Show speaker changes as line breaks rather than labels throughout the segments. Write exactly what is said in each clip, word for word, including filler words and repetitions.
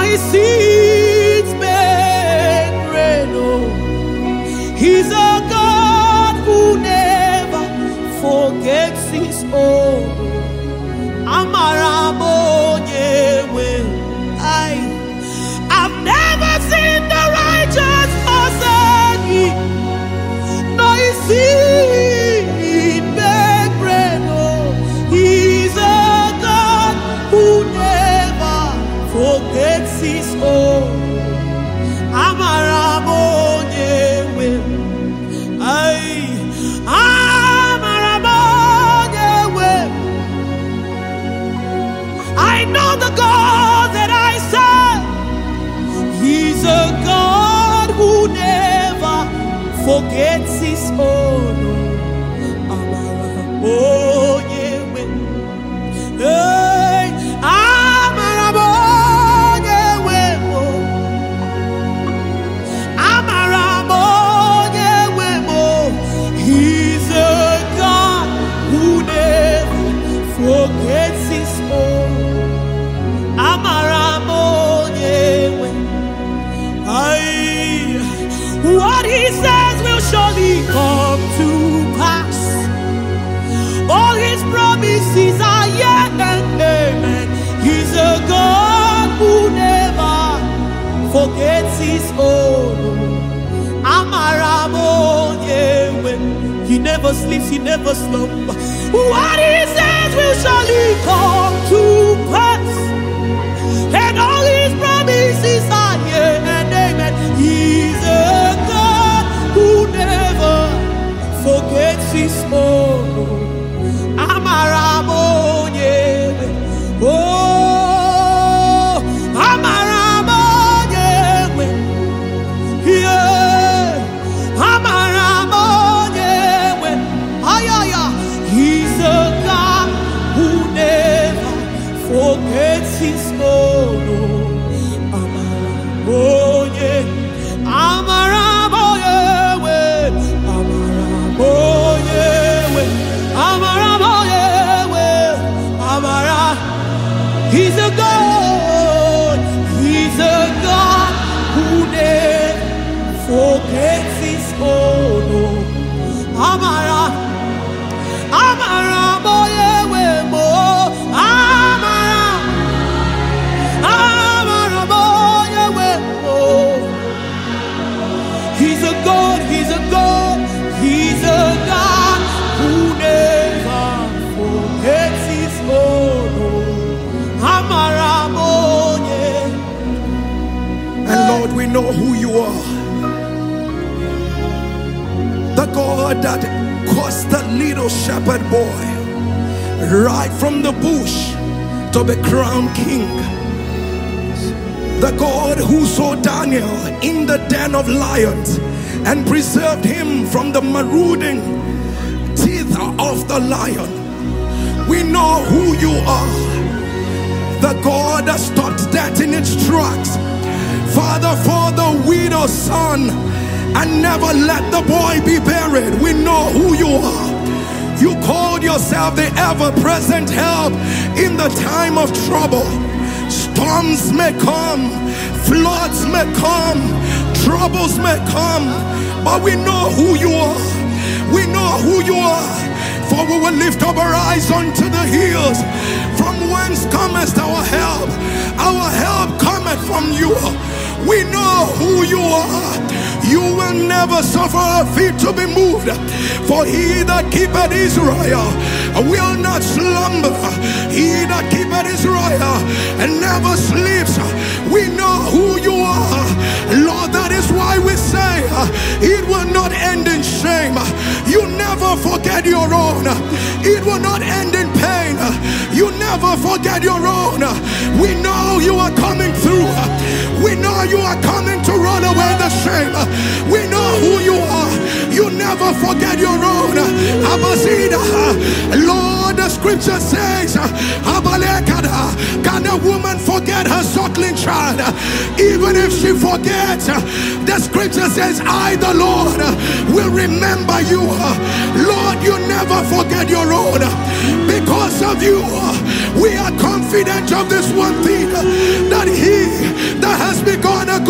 his seeds make rain. Oh, he's a God who never forgets his own. Amaramonyewe. I, I've never seen the righteous forsaken, nor his seed beg bread. Oh, he's a God who never forgets his own. Amaramonyewe. I, Amaramonyewe. I know the God that I serve. He's a God who never forgets his own. Amaramonyewe. Hey, Amaramonyewe. Amaramonyewe. He's a God who never forgets his own. Amaramonyewe. Aye. What he says will surely come to pass. All his promises are yet and amen. He's a God who never forgets his own. Amaramonyewe. He never sleeps, he never slumbers. What he says will surely come to pass. And all his promises are yea and amen. He's a God who never forgets his own. Amaramonyewe. Oh, Amaramonyewe. Yeah, Amaramonyewe. Ayaya. He's a God who never forgets his own. Amaramonye, Amaramonyewe, Amaramonyewe, Amaramonyewe, Amara. He's a God, he's a God who never forgets his own. Amara, Amaramonyewe, Amara. He's a God, he's a God, he's a God who never forgets his own. Amaramonye.
And Lord, we know who you are. The God that caused the little shepherd boy right from the bush to be crowned king. The God who saw Daniel in the den of lions and preserved him from the marauding teeth of the lion. We know who you are. The God that stopped death in its tracks. Father, for the widow's son, and never let the boy be buried. We know who you are. You called yourself the ever-present help in the time of trouble. Storms may come, floods may come, troubles may come, but we know who you are. We know who you are. For we will lift up our eyes unto the hills. From whence cometh our help? Our help cometh from you. We know who you are. You will never suffer our feet to be moved. For he that keepeth Israel will not slumber. He that keepeth Israel and never sleeps. We know who you are. Lord, that is why we say it will not end in shame. You never forget your own. It will not end in pain. You never forget your own. We know you are coming through. We know you are coming to run away the shame. We know who you are. You never forget your own. Abazida. Lord, the scripture says, can a woman forget her suckling child? Even if she forgets, the scripture says, I, the Lord, will remember you. Lord, you never forget your own. Because of you, we are confident of this one thing, that he that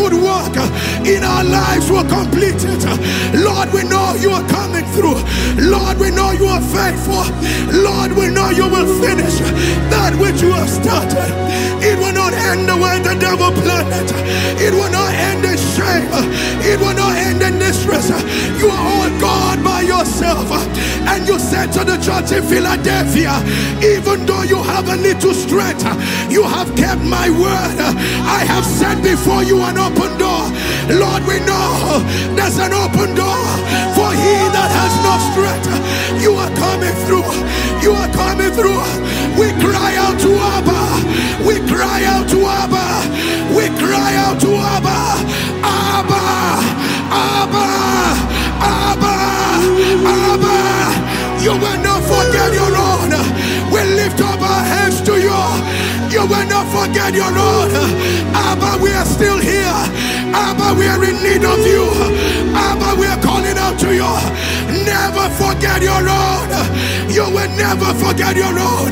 good work in our lives will complete it. Lord, we know you are coming through. Lord, we know you are faithful. Lord, we know you will finish that which you have started. It will not end the way the devil planned it. It will not end in shame. It will not end in distress. You are all God by yourself. And you said to the church in Philadelphia, even though you have a little strength, you have kept my word. I have set before you an open door. Lord, we know there's an open door for he that has no strength. You are coming through. You are coming through. We cry out to Abba. We cry out to Abba. We cry out to Abba. Abba. Abba. Abba. Abba. You will not forget your own. We lift up our hands to you. You will not forget your own. Abba, we are still here. Abba, we are in need of you. Abba, we are calling out to you. Never forget your own. You will never forget your own.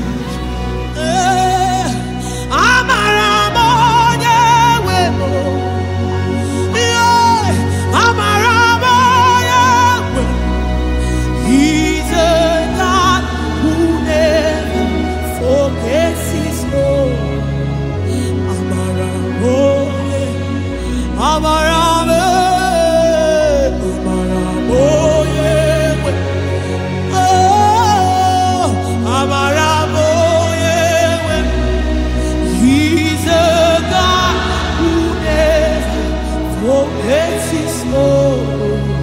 He's a God who never forgets his own. Amaramoye, Amaramoye, Amaramoye, oh, Amaramoye. He's a God who never forgets his own.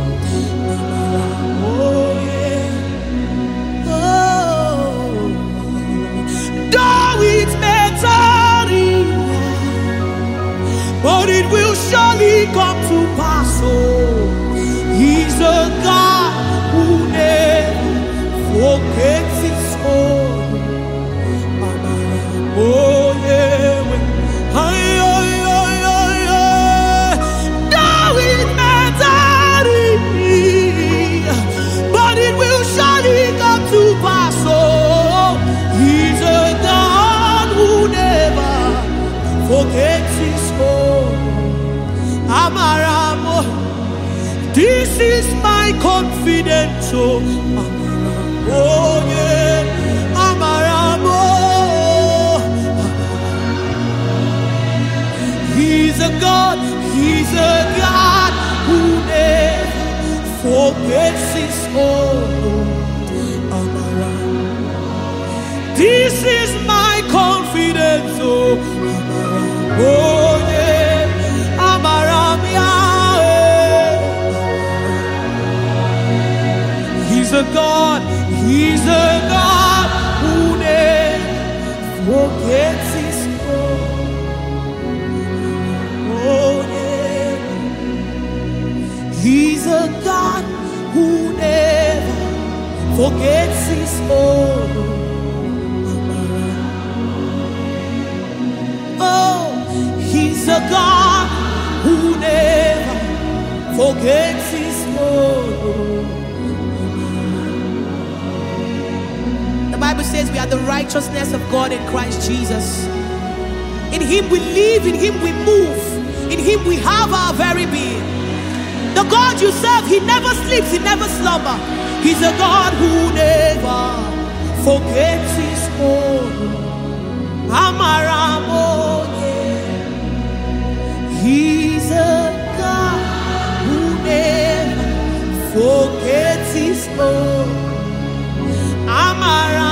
But it will surely come to pass. Oh, he's a God who never forgets his own. Oh, yeah. Ay, ay, ay, ay, ay. Though it may tarry, but it will surely come to pass. Oh, he's a God who never forgets his own. Amaramo, this is my confidence. Oh, Amaramo, yeah, Amaramo. He's a God, he's a God who never forgets his own. Amaramo, this is my confidence. Oh, Amaramo, yeah. He's a God, he's a God who never forgets his own. Oh, yeah. He's a God who never forgets his own. Oh, he's a God who never forgets his own. The Bible says we are the righteousness of God in Christ Jesus. In him we live, in him we move, in him we have our very being. The God you serve, he never sleeps, he never slumbers. He's a God who never forgets his own. Amaramo, yeah. He's a God who never forgets his own. Amaramo.